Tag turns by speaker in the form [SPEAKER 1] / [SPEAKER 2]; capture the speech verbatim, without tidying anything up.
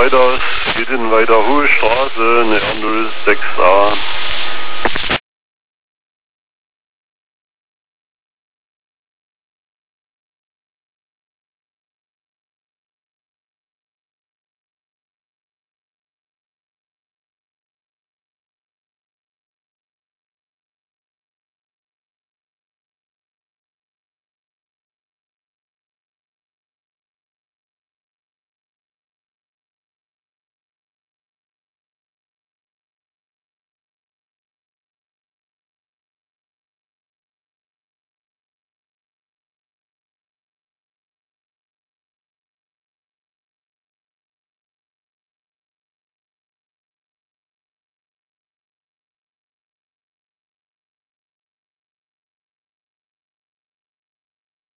[SPEAKER 1] weiter, geht in weiter Hohe Straße, eine R null sechs a.